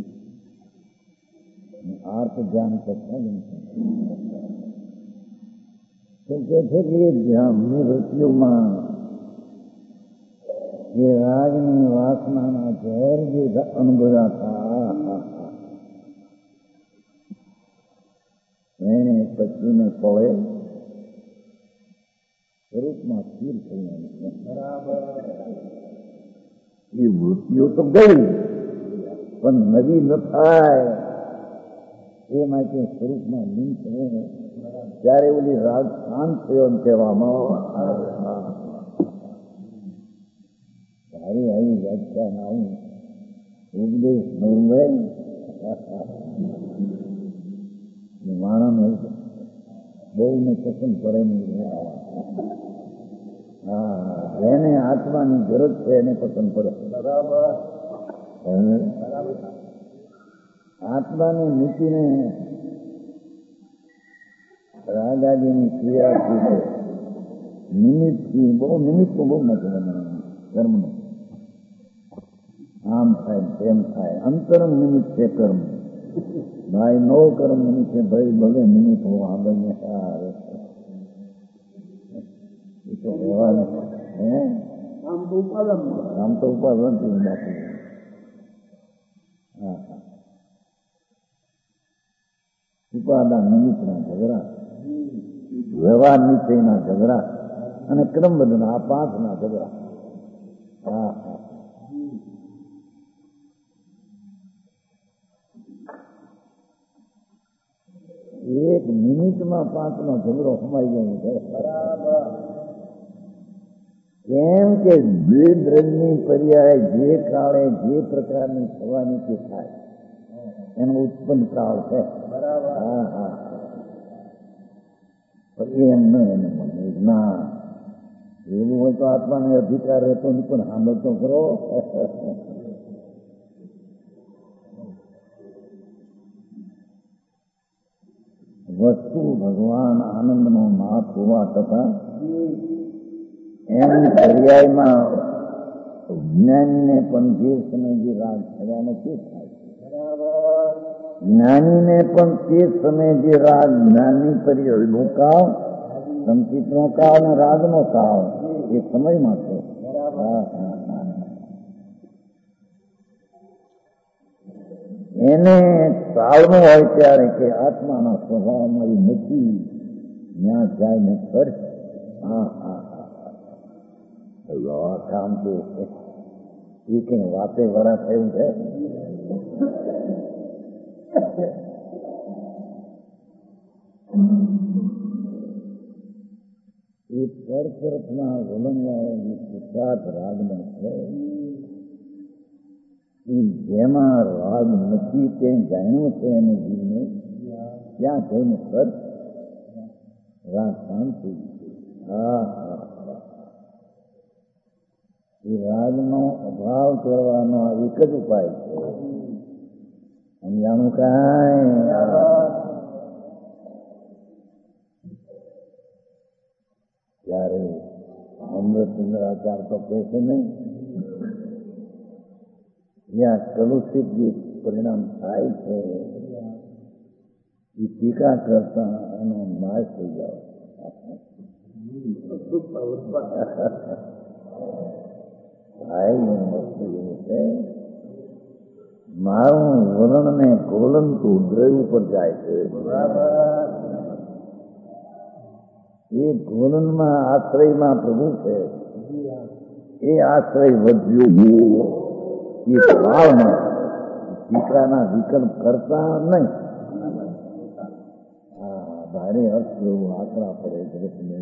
આર્થ ધ્યાન છઠ્ઠા ગુણ સંત તો કે છે કે એ ધ્યાનની વૃત્તિઓમાં એ રાગની વાસનાના ઝેર જે અનુભવ્યા હતા એને પછીને પડે સ્વરૂપમાં સ્થિર થવાનું છે. બરાબર. એ વૃત્તિઓ તો ગઈ પણ નવી ન થાય એ માટે સ્વરૂપમાં લીન થયું ત્યારે ઓલી રાગ શાંત થયો એમ કહેવામાં આવે. તારી આવી વ્યાખ્યા ના આવું ઉપદેશ નવભાઈ માણસ બહુ ને પસંદ પડે નહીં. હા એને આત્માની જરૂર છે એને પસંદ પડે. બરાબર. આત્માને મૂકીને રાગાદીની ક્રિયાથી નિમિત્તથી બહુ નિમિત્તનું બહુ નથી બનાવ્યું કર્મનું. આમ થાય તેમ થાય અંતરંગ નિમિત્ત છે કર્મ. ભાઈ નો કર્મ નિમિત્ત છે ભાઈ ભલે નિમિત્ત હો આગળ ને સારે એ તો રહેવાનું. હે આમ તો ઉપાદન આમ તો ઉપાદન બાકી. હા હા ઉપાદાન નિમિત્તના ઝઘડા, વ્યવહાર નિશ્ચયના ઝઘડા અને ક્રમબદ્ધના આ પાંચના ઝઘડા. હા હા એક મિનિટમાં પાંચનો ઝઘડો સમાઈ ગયો છે. બરાબર. કેમ કે જે દ્રવ્યની પર્યાય જે કાળે જે પ્રકારની થવાની તે થાય એનો ઉત્પન્ન કાળ છે. બરાબર. હા હા પછી એમ ન એને મને ના એવું હોય તો આત્માને અધિકાર રહેતો નહીં પણ સાંભળ તો કરો. વસ્તુ ભગવાન આનંદનો નાથ હોવા છતાં એની પર્યાયમાં જ્ઞાનીને પણ જે સમય જે રાગ થવાનો તે થાય. જ્ઞાનીને પણ તે સમય જે રાગ જ્ઞાનની પર્યાયનો કાળ, સંકિતનો કાળ અને રાગનો કાળ એ સમયમાં છે. હા હા એને ટાળવું હોય ત્યારે કે આત્માના સ્વભાવમાં એ નથી ત્યાં જાય ને ફર. હા હા હા કામ તો એ કઈ વાતે વરા થયું છે. એ પર તરફના વલણવાળાની ગુજરાત રાગમાં છે જેમાં રાગ નથી તે જાણ્યું છે અને જીવને ત્યાં થઈને સત રાગ શાંતિ. હા હા એ રાગનો અભાવ કરવાનો એક જ ઉપાય છે. સમજાણું કાંઈ? ત્યારે અમૃતચંદ્રાચાર તો કહે છે ને, જ્યાં કલુષિત જે પરિણામ થાય છે એ ટીકા કરતા એનો નાશ થઈ જાય. ભાઈ વસ્તુ એવું છે, મારું વલણ ને ગોલનતું દ્રવ ઉપર જાય છે. એ ગોલનમાં આશ્રયમાં પ્રભુ છે. એ આશ્રય વધ્યો એ ભાવમાં દીકરાના વિકલ્પ કરતા નહીં. હા ભારે અર્થ જેવું આકરા પડે જગતને.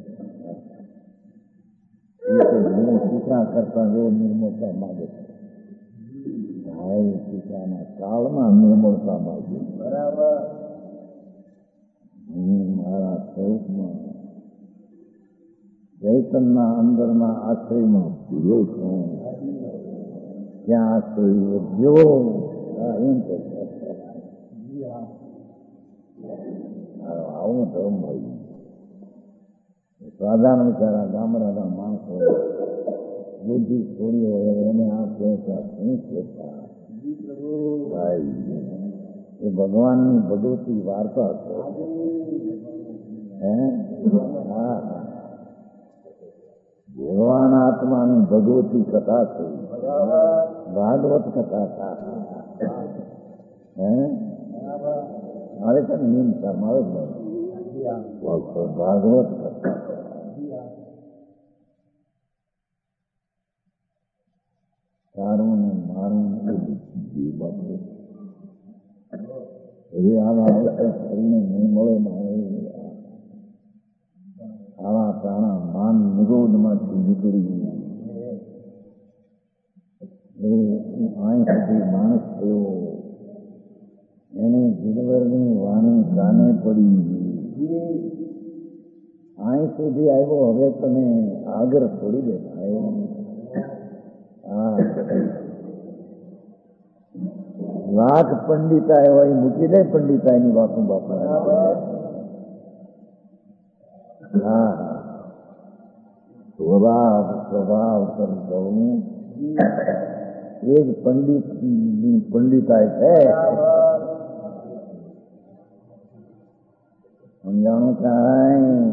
હું દીકરા કરતા જેવો નિર્મળતા માગે છે. ભાઈ દીકરાના કાળમાં નિર્મળતા માગે. બરાબર. હું મારા સ્વરૂપમાં ચૈતનના અંદરના આશ્રયમાં પૂરો છું. ત્યાં આશ્રય વધ્યો એમ કે આવું ધર્મ ભાઈ. સાધારણ બિચારા ગામડાના માણસો બુદ્ધિ છોડી હોય એને આ કહેતા શું કહેતા ભાઈ એ ભગવાનની ભગવતી વાર્તા છે. હે હા ભગવાન આત્માની ભગવતી કથા છે. ભાગવત કથા હતા. હે મારે છે ને નિયમ મારે જ ભાગવત કથા. તારું ને મારું હવે આવા શરીરને નહીં મળે મારે. આવા તાણા માન નિરોધમાંથી નીકળી અહીં સુધી માણસ થયો. એને જીવરની વાણી કાને પડી. અહીં સુધી આવ્યો, હવે તમે આગળ છોડી દે. હા લાખ પંડિતાય હોય મૂકી દે પંડિતાયની વાતું બાપા. હા સ્વભાવ સ્વભાવ કરવું એ જ પંડિત પંડિતાય છે. સમજાણું કાંઈ?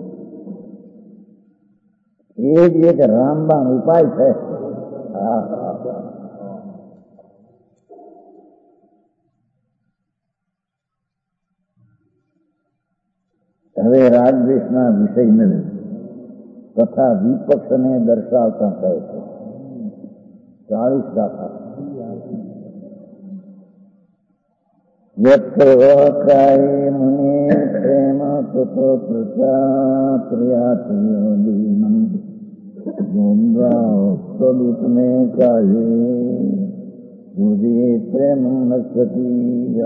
એ જ એક રામબાણ ઉપાય છે. હા હવે રાગદ્વેષના વિષયને તથા વિપક્ષને દર્શાવતા કહે છે. ચાલીસ દાખલા. યત્રકાય મુનિ પ્રેમ તતો પ્રજા પ્રિયાતિયોદીનમ દ્વંદ્વાસ્તદુતમે કાલે દુદે પ્રેમ નશ્યતિ.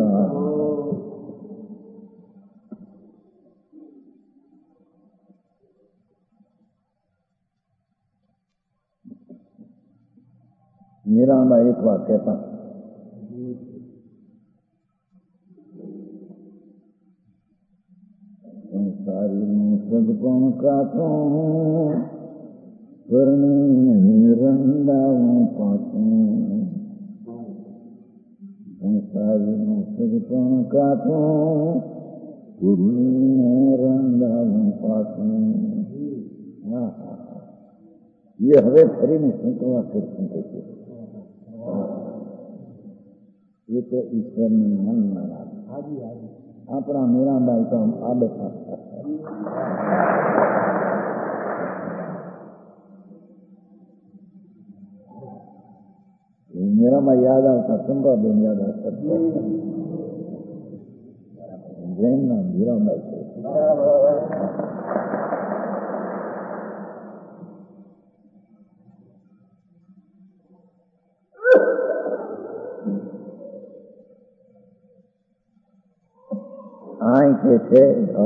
મીરામાં એક વાત કહેતા, સંસારીનું સદપણ કાતો કરણી રંડાવું પાછું. સંસારીનું સદપણ કાતો ગુરુને રંડાવું પાછું. હા હા એ હવે ફરીને સંતવા કરશું કે છે. એ તો ઈશ્વરની મનમાં રાખે. આપણા મીરાબાઈ તો આ બેઠા મીરામાં યાદ આવતા ચંપાબેન યાદ આવતા. જૈનના મીરાબાઈ છે. કે છે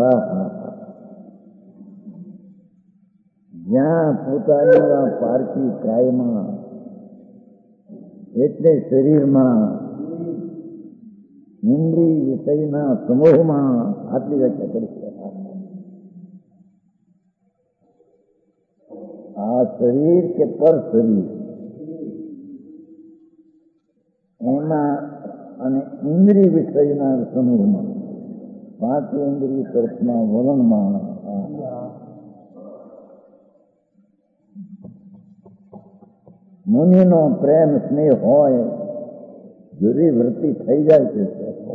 જ્યાં પોતાની પારકી કાયમાં એટલે શરીરમાં ઇન્દ્રિય વિષયના સમૂહમાં આટલી વ્યાખ્યા કરી છે. આ શરીર કે પર શરીર એમાં અને ઇન્દ્રિય વિષયના સમૂહમાં પાંચ ઇન્દ્રિય તરફના વલણમાં મુનિનો પ્રેમ સ્નેહ હોય જુદી વૃત્તિ થઈ જાય છે.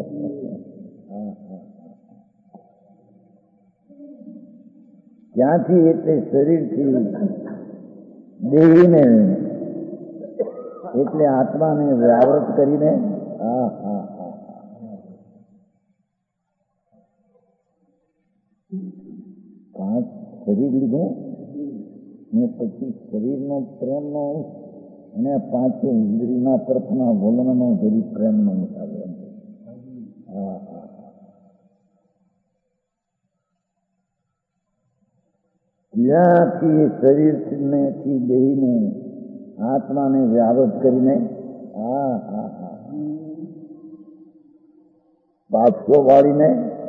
ક્યાંથી એટલે શરીરથી દેહીને એટલે આત્માને વ્યાવૃત કરીને હા હા હા પાંચ શરીર લીધું ને પછી શરીરનો પ્રેમનો અને પાંચે ઇન્દ્રિયના તરફના વલણનો જરી પ્રેમનો મુકાબલો. હા હા ત્યાંથી શરીરને થી દેહીને આત્માને વ્યાવૃત કરીને હા હા હા પાછો વાળીને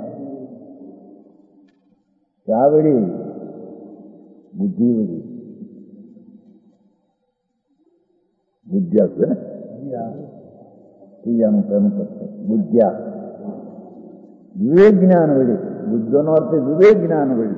ચાવડી બુદ્ધિવડી બુદ્ધ્યા છે ત્રીજાનું કર્મ કરશે બુદ્ધ્યા વિવેક જ્ઞાન વળી. બુદ્ધોનો અર્થ વિવેક જ્ઞાન વળી.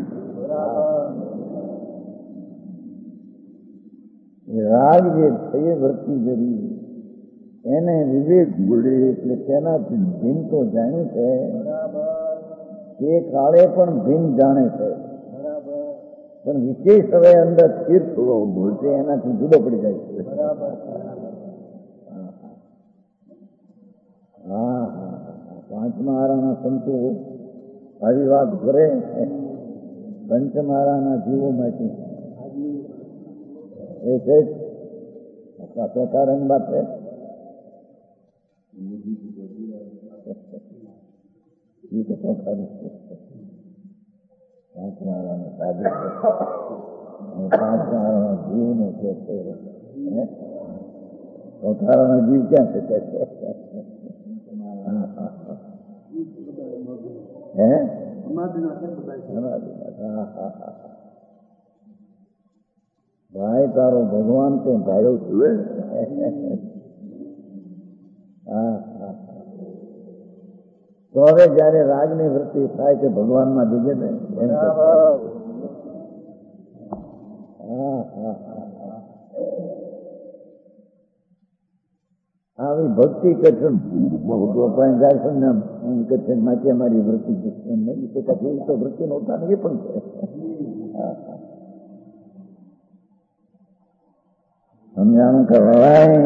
રાગ જે છે એ વૃત્તિ જરી એને વિવેક વળે એટલે તેનાથી ભીમ તો જાણ્યું છે એ કાળે પણ ભીમ જાણે છે પણ વિશેષ હવે અંદર સ્થિર થવો ભૂલશે એનાથી જુદો પડી જાય છે. હા હા પાંચમહારાના સંતો આવી વાત કરે પંચમહારાના જીવોમાંથી એ છે પ્રકારની વાત છે. પાંચમહારાના સાધુ પાંચમહારાના જીવને કે છે ચોથારાના જીવ ક્યાં છે કે છે હે ભાઈ તારો ભગવાન તે ભાડ્યો જુએ. હા હા તો હવે જયારે રાગની વૃત્તિ થાય તે ભગવાનમાં જજે ને એમ. હા હા આવી ભક્તિ કરશે ગોપાલ જાય છે ને એમ કરશે માટે અમારી વૃત્તિ નહીં તો પછી તો વૃત્તિ નહોતા ને એ પણ છે. સમજાણું કરવાય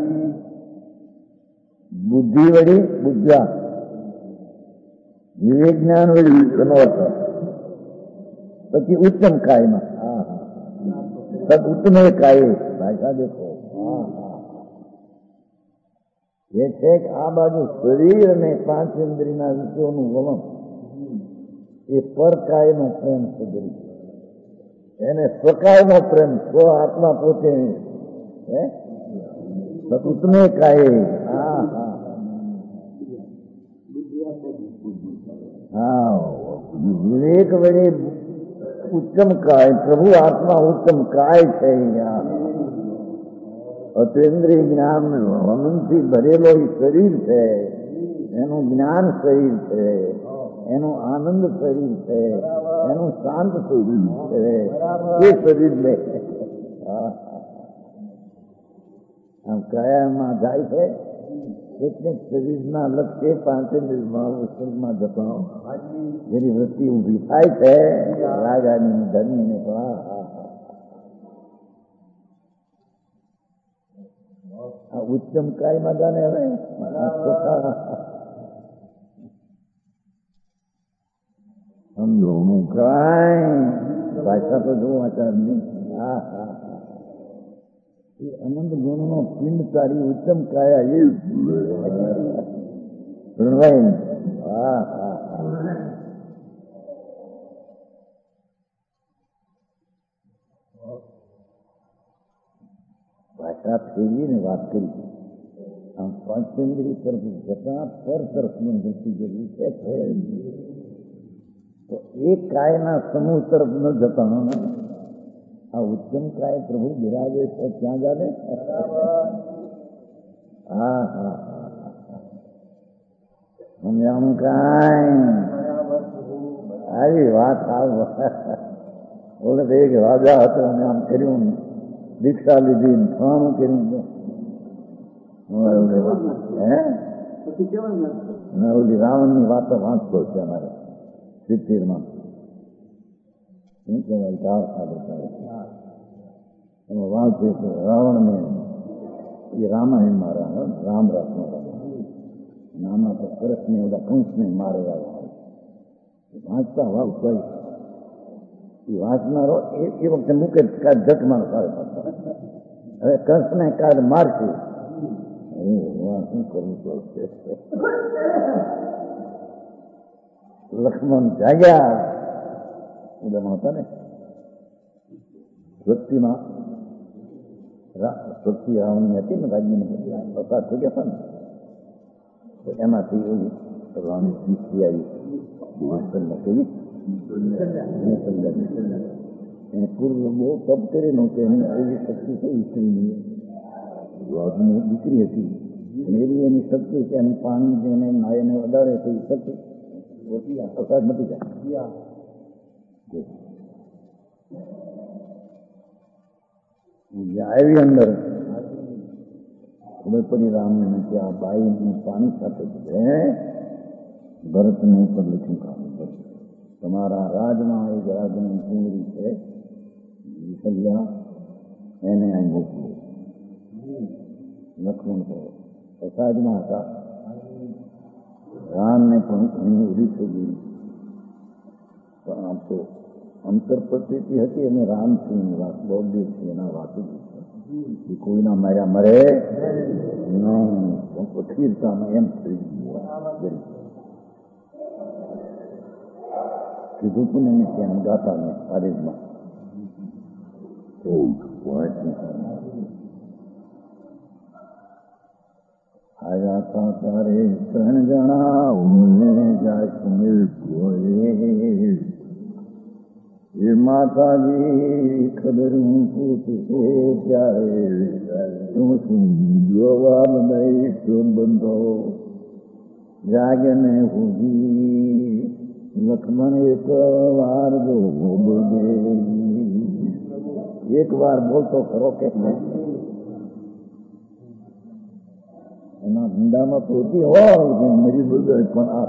બુદ્ધિ વળી બુદ્ધ્યા વિવેક જ્ઞાન વળી એનો અર્થ પછી ઉત્તમ કાયમાં હા હા ઉત્તમ કાય ભાષા દેખો હા હા એ છે કે આ બાજુ શરીર અને પાંચ ઇન્દ્રિયના વિષયોનું વલણ એ પરકાયનો પ્રેમ સુધરી એને સ્વકાયનો પ્રેમ સ્વ આત્મા પોતે હે ઉત્તમે કાય હા હા હા વિવેક વડે ઉત્તમ કાય પ્રભુ આત્મા ઉત્તમ કાય છે. અતેન્દ્રિય જ્ઞાન હમનથી ભરેલો એ શરીર છે એનું જ્ઞાન શરીર છે એનું આનંદ શરીર છે એનું શાંત શરીર છે એ શરીરને આમ કયામાં જાય છે એટલે શરીરના લક્ષ્ય પાંચેન્દ્રિયમાં ઉત્સવમાં જતો જેની વૃત્તિ ઊભી થાય છે રાગાની ધર્મીને પણ આ ઉત્તમ કાયમાં જાણે હવે સમજો હું કાય ભાષા તો જોવું આચારની હા હા એ અનંત ગુણનો પિંડ તારી ઉત્તમ કાયા એ હા હા ભાષા ફેરવીને વાત કરી. આમ પાંચેન્દ્રિય તરફ જતા પર તરફનું વૃત્તિ જેવી છે. તો એક કાયના સમૂહ તરફ ન જતા આ ઉત્તમ કાય પ્રભુ બિરાજે છે ત્યાં જાને. હા હા સમજાણું કાંઈ આવી વાત આવ બોલે એક રાજા હતો અને આમ કર્યું, દીક્ષા લીધી ફાણું કર્યું. હે ઓલી રાવણની વાતો વાંચતો છે અમારે સિત્તેરમાં. શું કહેવાય ચાર સાગર એમાં વાંચે છે રાવણને. એ રામાયણમાં રામ રાસમાં નામાં તો કૃષ્ણ બધા કંસને મારે આવ્યા વાંચતા વાવ કઈ એ વાંચનારો એ વખતે મૂકે કાદ જટમાં સારે હવે કંસને કાદ મારશે. શું કરવું પડશે? લક્ષ્મણ જાગ્યા ઉદામાં હતા ને વૃત્તિમાં વૃત્તિ રાવણની હતી ને રાજ્યની પસાર થઈ ગયા હતા ને તો એમાંથી એવી રાણી દૃષ્ટિ આવી કેવી એને પૂર્વ બહુ તપ કરેલો કે એને એવી શક્તિ છે સ્ત્રીની દીકરી હતી એવી એની શક્તિ છે એનું પાણી જેને નાયને વધારે તો એ શક્તિ પ્રસાદ મટી જાય. આવી અંદર ખબર પડી રામને કે આ બાઈનું પાણી સાથે ભરતને ઉપર લખ્યું કાઢવું પડશે. તમારા રાજમાં એક રાજની કુંવરી છે વિસલ્યા, એને અહીં મોકલો. લક્ષ્મણ તો પ્રસાદમાં હતા. રામને પણ ઘણી ઉડી થઈ ગઈ પણ આમ તો અંતર પ્રતિતિ હતી અને રામસિંહની વાત બૌદ્ધિક છે એના વાત એ કોઈના માર્યા મરે નહીં. સ્થિરતામાં એમ થઈ ગયું કીધું તું ને ત્યાં ગાતા ને આરેજમાં આવ્યા હતા ત્યારે ત્રણ જણા ઉમને જાય સુમિલ એ માતાજી ખબર હું પૂછશે ત્યારે શું શું જોવા નહીં શું બંધો જાગે ને પૂજી લક્ષ્મણ એક વાર જો બોલે એક વાર બોલતો ખરો કે એના ઊંડામાં પોતી હોય મરી બોલ પણ આ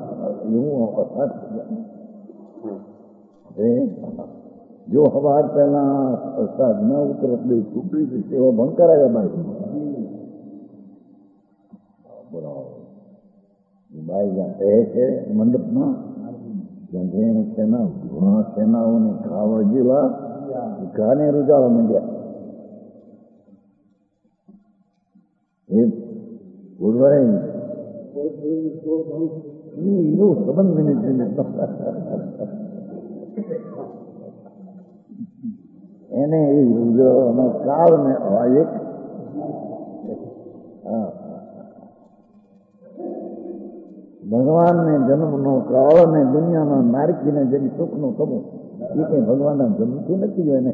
એવું જો હવાર પહેલા પ્રસાદ ન ઉતરે એટલે છૂટી જશે એવો ભંગ કરાવ્યા બાઈ બાઈ જ્યાં કહે છે મંડપમાં જેને સેના ઘણા સેનાઓને ખાવા જેવા ઘાને રૂજાવા માંડ્યા. એ બોલવાય એનું સંબંધ નહીં. એને એ રૂજાવાનો કાળ ને એક ભગવાનને જન્મનો કાળ ને દુનિયાના નારકીને જેની સુખનો કમો એ કઈ ભગવાનના જન્મથી નથી એને.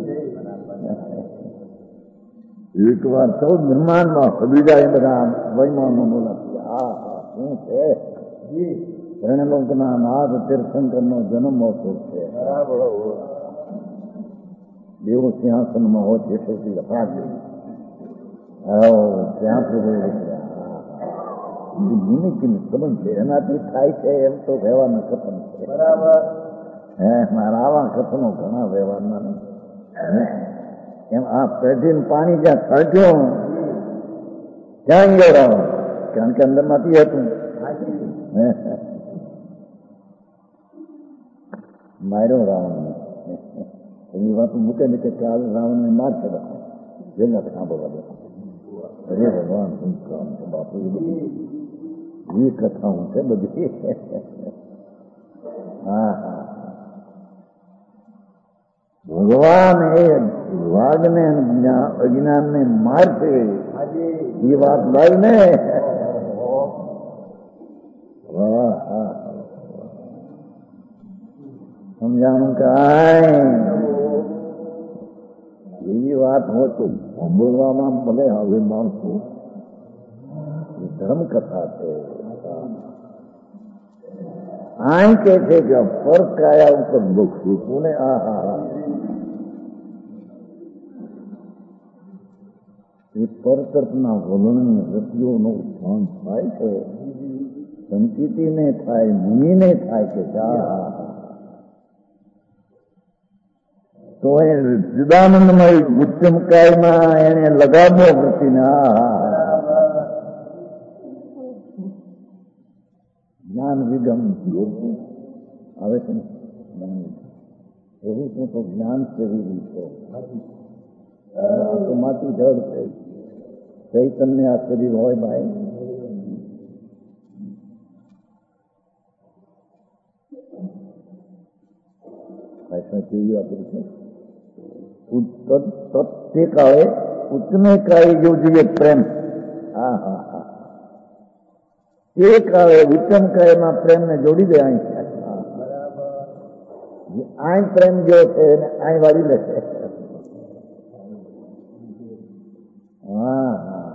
એક વાર ચૌદ બ્રહ્માંડમાં બીજા એ બધા વૈમાનો બોલા આ શું છે ત્રણલોકના નાથ તીર્થંકરનો જન્મ મહોત્સવ છે. દેવો સિંહાસનમાં હોય જેટલી અપરાધ ત્યાં પ્રભુ નિમિત્તની સંબંધ છે એનાથી થાય છે એમ તો વ્યવહારના કથન છે. હે મારા આવા કથનો ઘણા વ્યવહારના નહીં. એમ આ પેઢીનું પાણી જ્યાં કાઢ્યું ત્યાં ગયો કારણ કે અંદરમાંથી હતું માર્યો રાવણને. એની વાત મૂકે ને કે કાલ રાવણને માર છે જેના સાંભળવા દે. અરે ભગવાન શું કામ છે બાપુ એ બધી એ કથાઓ છે બધી. હા હા ભગવાન એ વાઘને અજ્ઞાનને મારશે એ વાત લાવી ને. સમજાણું કાંઈ એવી વાત હોય તો સાંભળવામાં ભલે હવે માણસો ધર્મ કથા છે. આમ કે છે કે પર કાયા ઉપર બક્ષું કોને આ હા એ પરતર્પના વલણની રતિઓનો ઉત્થાન થાય છે. સંકિતિને થાય, મુનિને થાય કે તો એ સદાનંદમય ઉચ્ચમ કાયમાં એને લગાડવો વૃત્તિને. જ્ઞાન વિગમ આવે છે ને એવું શું તો જ્ઞાન શરીર છે તો માટી જળ છે. ચૈતન્ય આ શરીર હોય ભાઈ. કેવી વાપરી છે તે કાળે ઉચ્ચને કાળે જેવું જોઈએ પ્રેમ. હા હા હા તે કાળે ઉચ્ચમ કાળમાં પ્રેમને જોડી દે. અહીં આઈ પ્રેમ જેવો છે એને આઈ વાળી લેશે. હા હા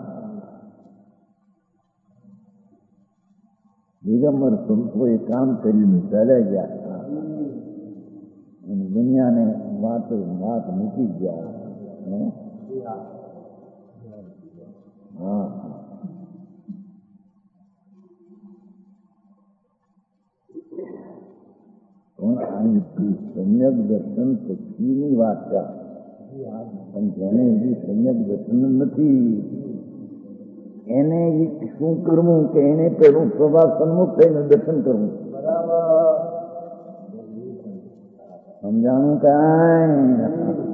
દિગંબર સંતોએ કામ કર્યું ચાલ્યા ગયા અને દુનિયાને વાત વાત મૂકી ગયા. હા પણ અહીં સમ્યક દર્શન પછીની વાત છે. પણ જેને હજી સમ્યક દર્શન નથી એને શું કરવું કે એને પેલું સ્વભાવ સન્મુખ થઈને દર્શન કરવું. સમજાણું કાંઈ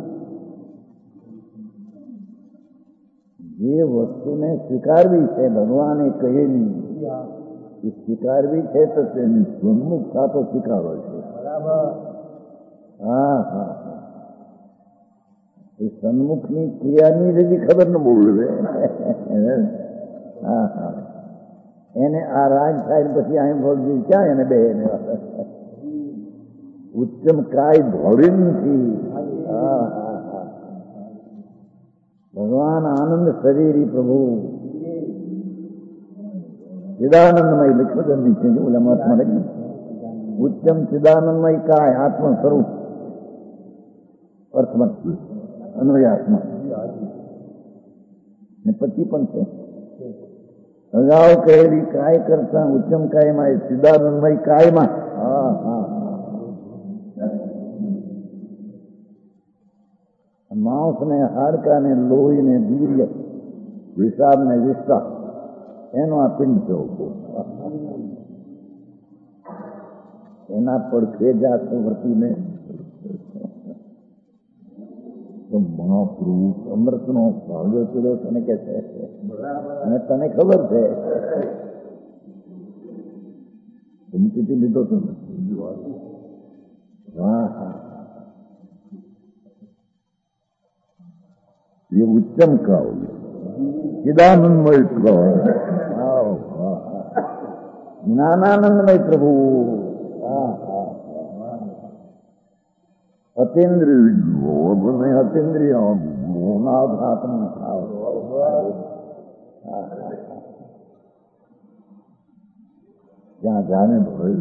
જે વસ્તુને સ્વીકારવી છે ભગવાને કહેલી એ સ્વીકારવી છે તો તેની સન્મુખ થતો સ્વીકારો છે. હા હા એ સન્મુખની ક્રિયાની હજી ખબર ન બોલવે. હા હા એને આ રાજ થાય પછી અહીં ભોગવી ક્યાં એને બે એને ઉચ્ચમ કાય ભોળી નથી. હા હા હા ભગવાન આનંદ શરીરી પ્રભુ ચિદાનંદમય લક્ષ્મણની છે. ઓલા મહાત્મા લખ્યું ઉચ્ચમ ચિદાનંદમય કાય આત્મ સ્વરૂપ અર્થમાં અન્વયાત્મા ને પછી પણ છે અગાઉ કહેલી કાય કરતા ઉચ્ચમ કાયમાં એ ચિદાનંદમય કાયમાં. હા હા માંસ ને હાડકા ને લોહી ને વીર્ય વિષાદ ને વિષા એનો આ પિંડ છે. એના પડખે જાત વર્તીને મહાપ્રભુ અમૃતનો ભાગ્ય કર્યો તને કે છે અને તને ખબર છે ધમકીથી લીધો તમે. હા હા ये उच्चम काव्य चिदानंदमय काव्य ज्ञानानंदमय प्रभु. अतीन्द्रिय अतीन्द्रिय गुणात्मा ત્યાં જાણે ભય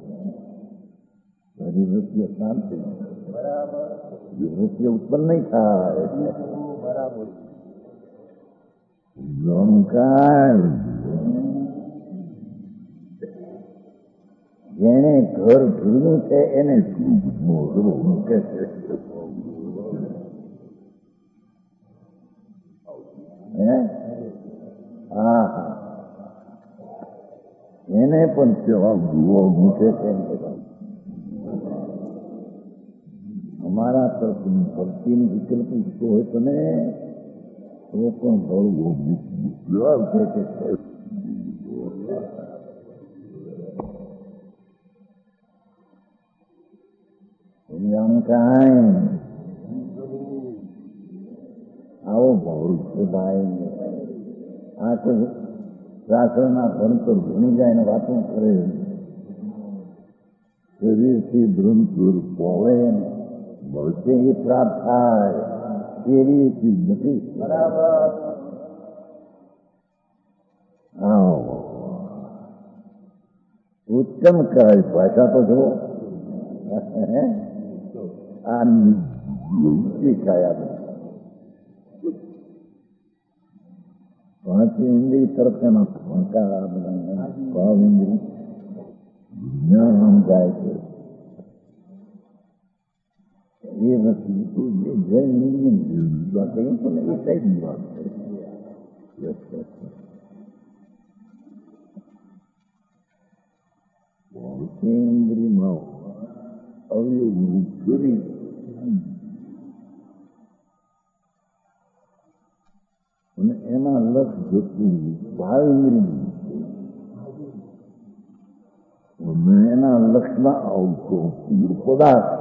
તારી વૃત્તિ શાંતિ વૃત્તિ ઉત્પન્ન નહીં થાય. જેને ઘર ભૂલું છે એને મૂકે છે. હા હા એને પણ સેવા ગુઓ મૂકે છે. અમારા ભક્તિની વિકલ્પ ઈચ્છતો હોય તો ને તો પણ ભળવો છે કે સમજાણું કાંઈ और सुधाएंगे आ तो શાસ્ત્રના ભણતર ભણી જાય ને વાતો કરે શરીરથી ભ્રમસુર પોવે ભળશે એ પ્રાપ્ત થાય એ રીતથી નથી બરાબર. ઉત્તમ કરાય ભાષા તો જો આ ખાયા પાંચ ઇન્દ્રિય તરફ એના ભણકા બધા ભાવ ઇન્દ્રિય જ્ઞાન આમ જાય છે એ નથી જૈન ઇન્દ્રિય વાત કહીએ તો એ ટાઈપની વાત છે. પાંચેન્દ્રિયમાં અવયવ શરીર અને એના લક્ષ જતું ભાવ ઇન્દ્રિય અને એના લક્ષમાં આવતો પદાર્થ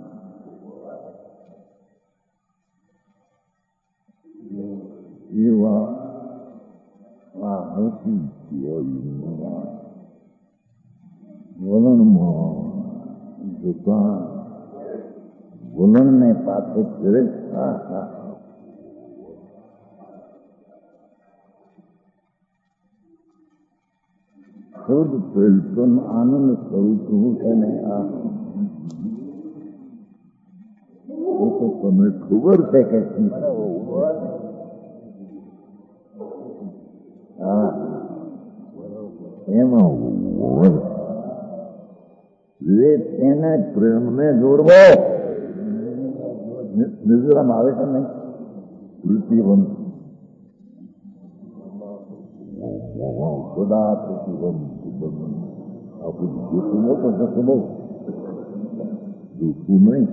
એવા આ હલકી વલણમાં જતા વલણને પાછું ફેરે હા હા શુદ્ધ પેલ્ટન આનંદ સ્વરૂપ હું છે ને આ એ તો તમને ખબર છે કે હા એમાં તેને પ્રેમને જોડવો નિજરામાં આવે છે નહીં વૃત્તિવંત સદા પ્રતિબંધ આપણું જોતું મોટો જતું બહુ જોતું નહીં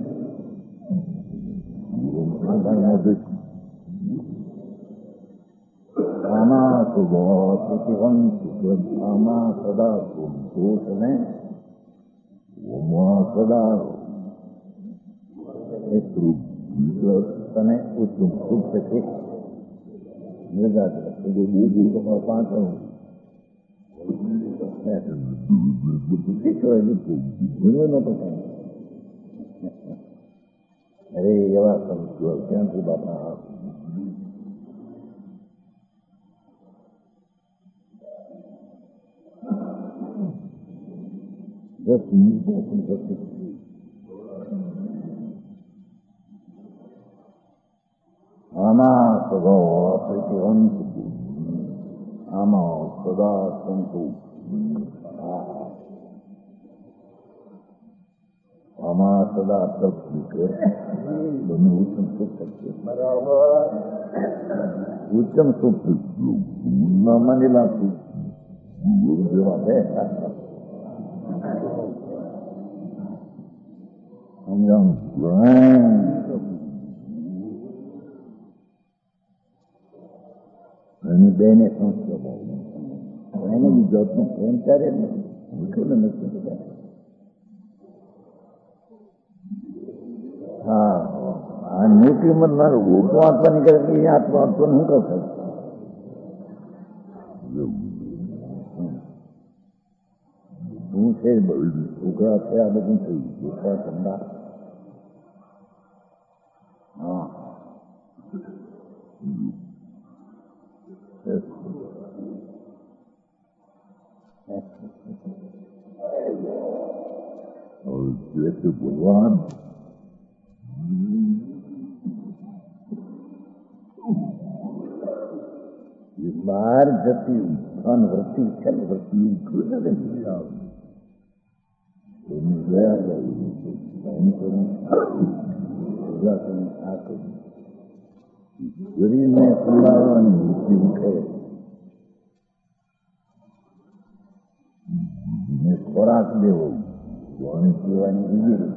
આમાં સદા પ્રતિબંધ આમાં સદા સંતોષ ને ઓમાં સદા એટલું તને ઉત્તમ સુખ છે નિર્ધાર પાંચ અરે એવા સમજો ક્યાંથી બાપા દસ મિનિટો પણ જતી આમાં સદા પ્રતિવંત આમાં સદા સંતોષ આમાં સદા તત્વ બને ઉત્તમ સુખ થશે બરાબર. ઉત્તમ સુખ ન માનેલા સુખ જેવા છે સમજાવું એની બેને સંસ્કાર એને જાતનું પ્રેમ કરે ને નથી. હા આ મોટી ઉંમરના ઓછું આત્માની કરે એ આત્મા આત્માને શું કહે શું છે છોકરા છે આ બધું થયું છોકરા ઠંડા હા ભગવાન બહાર જતી ઉત્થાન વૃત્તિ છે ને વૃત્તિ ઉઠે શરીરને સંભાળવાની વૃત્તિ ઉઠે ને ખોરાક દેવો પાણી પીવાની બીજી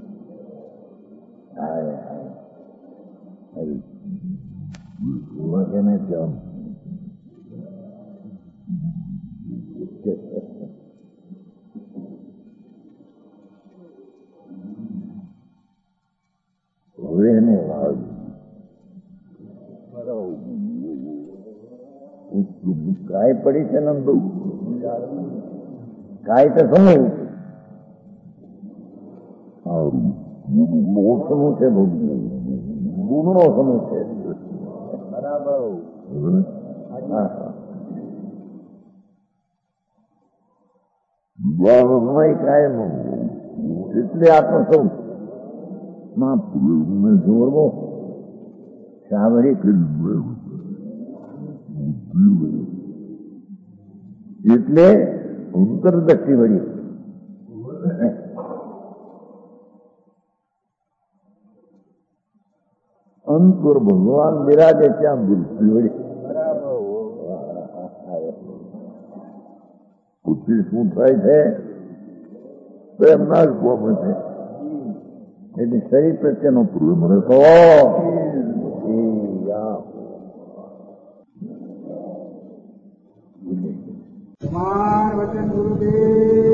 હાય હાય એને જામ હવે એને વાવ ગાય પડી છે નંદુ, ગાય તો સમૂહ મૂળ સમૂહ છે, ગુણનો સમૂહ છે. બરાબર. કાયમ એટલે આત્મસૌ માં જોડવો સાવરી એટલે અંતરદૃષ્ટિ વળી અંતર ભગવાન બિરાજે ત્યાં દૃષ્ટિ વળી. પછી શું થાય છે? પ્રેમના જ કોમ છે. એટલે શરીર પ્રત્યેનો પ્રેમ રહેતો કુમાર વચન ગુરુદેવ